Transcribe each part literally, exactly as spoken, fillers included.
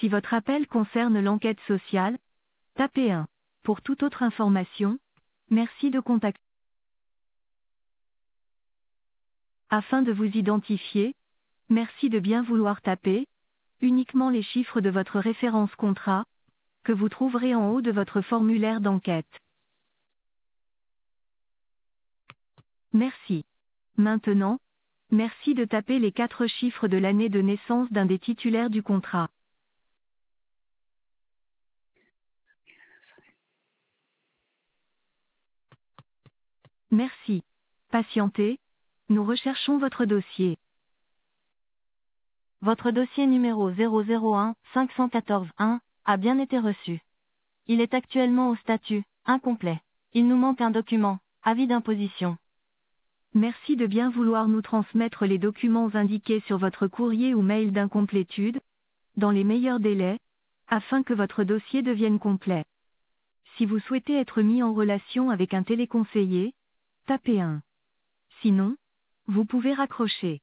Si votre appel concerne l'enquête sociale, tapez un. Pour toute autre information, merci de contacter. Afin de vous identifier, merci de bien vouloir taper uniquement les chiffres de votre référence contrat, que vous trouverez en haut de votre formulaire d'enquête. Merci. Maintenant, merci de taper les quatre chiffres de l'année de naissance d'un des titulaires du contrat. Merci. Patientez, nous recherchons votre dossier. Votre dossier numéro zéro zéro un cinq un quatre un a bien été reçu. Il est actuellement au statut incomplet. Il nous manque un document, avis d'imposition. Merci de bien vouloir nous transmettre les documents indiqués sur votre courrier ou mail d'incomplétude, dans les meilleurs délais, afin que votre dossier devienne complet. Si vous souhaitez être mis en relation avec un téléconseiller, tapez un. Sinon, vous pouvez raccrocher.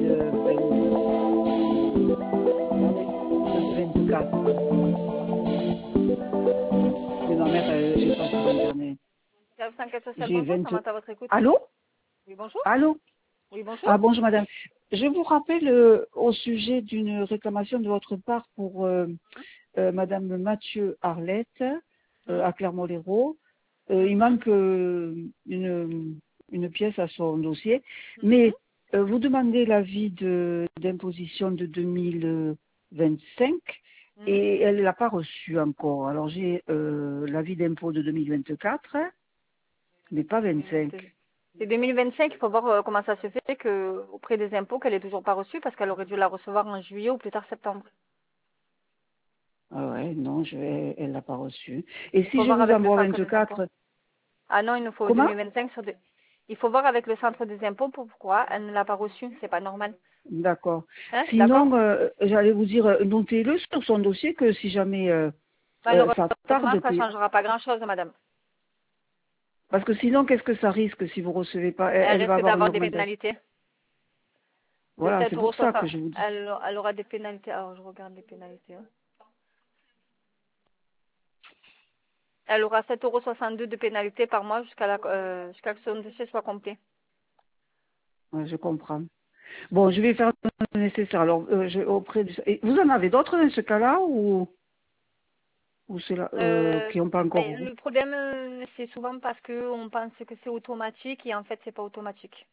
vingt-quatre. Mais ma mère, elle, j'ai pas sur Internet. J'ai vingt... Samantha, à votre écoute. Allô? Oui, bonjour. Allô? Oui, bonjour. Ah, bonjour madame. Je vous rappelle euh, au sujet d'une réclamation de votre part pour euh, euh, madame Mathieu Arlette euh, à Clermont-Lérault. Euh, il manque euh, une, une pièce à son dossier, mais euh, vous demandez l'avis de, d'imposition de deux mille vingt-cinq et elle ne l'a pas reçu encore. Alors j'ai euh, l'avis d'impôt de deux mille vingt-quatre, mais pas vingt-cinq. C'est deux mille vingt-cinq, il faut voir euh, comment ça se fait que auprès des impôts qu'elle n'est toujours pas reçue parce qu'elle aurait dû la recevoir en juillet ou plus tard septembre. Ah ouais, non, je vais, elle l'a pas reçu. Et Il si faut je voir vous avec le envoie centre des impôts. vingt-quatre, Ah non, il nous faut comment? deux mille vingt-cinq sur deux. Il faut voir avec le centre des impôts pourquoi elle ne l'a pas reçue. C'est pas normal. D'accord. Hein, d'accord. Sinon, euh, j'allais vous dire, euh, notez-le sur son dossier que si jamais euh, euh, ça Malheureusement, tarde, ça ne que- changera pas grand-chose, madame. parce que sinon, qu'est-ce que ça risque si vous recevez pas? Elle, Elle elle va risque avoir une d'avoir des augmentation. pénalités. De Voilà, sept c'est euros. pour ça que je vous dis. Elle, elle aura des pénalités. Alors, je regarde les pénalités. hein. Elle aura sept euros soixante-deux de pénalité par mois jusqu'à la, euh, jusqu'à ce que son dossier soit complet. Ouais, je comprends. Bon, je vais faire le nécessaire. Alors, euh, je, auprès du... Et vous en avez d'autres dans ce cas-là ou, ou c'est là, euh, Euh, qui n'ont pas encore? ben, le problème, euh, c'est souvent parce qu'on pense que c'est automatique et en fait, c'est pas automatique.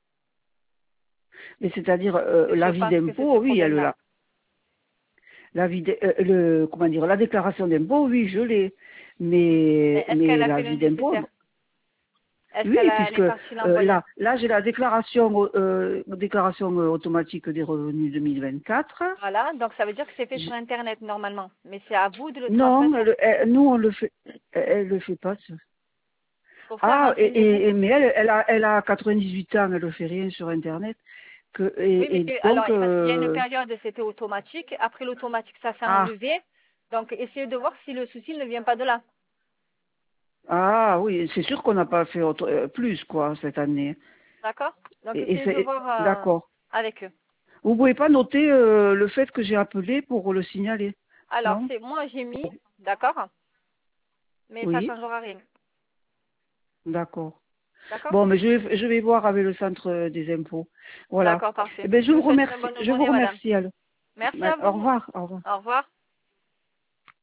Mais c'est-à-dire euh, Je l'avis pense que c'est ce d'impôt, oui, elle problème-là. l'a. L'avis de- euh, le comment dire, la déclaration d'impôt, oui, je l'ai. Mais Mais est-ce qu'elle mais a fait le l'avis d'impôt, nécessaire? non. Est-ce Oui, qu'elle a, elle puisque est euh, partie l'envoyer? là, là j'ai la déclaration euh, déclaration euh, automatique des revenus deux mille vingt-quatre. Voilà, donc ça veut dire que c'est fait sur J- Internet normalement. Mais c'est à vous de le Non, transmettre au- elle, elle- nous on le fait, elle, elle le fait pas. Ça. pour ça, Ah, et, renseignez-vous. et, et- mais elle, elle a, elle a quatre-vingt-dix-huit ans, elle ne fait rien sur Internet. Que, Oui, et, mais et c'est- alors, donc, parce qu'il y a une euh, période, c'était automatique. Après l'automatique, ça s'est ah, enlevé. Donc, essayez de voir si le souci ne vient pas de là. ah oui, c'est sûr qu'on n'a pas fait autre, euh, plus, quoi, cette année. D'accord? Donc, Et, et essayez de c'est, voir euh, d'accord. avec eux. Vous pouvez pas noter euh, le fait que j'ai appelé pour le signaler, Alors, non? c'est moi, j'ai mis, d'accord? Mais ça ne Oui, changera rien. d'accord. D'accord? Bon, mais je vais, je vais voir avec le centre euh, des impôts. Voilà. D'accord, Eh parfait. ben, je Je vous vous souhaite une remercie. bonne Je vous journée, madame. remercie. alors. Merci à Au vous. revoir. Au revoir. Au revoir.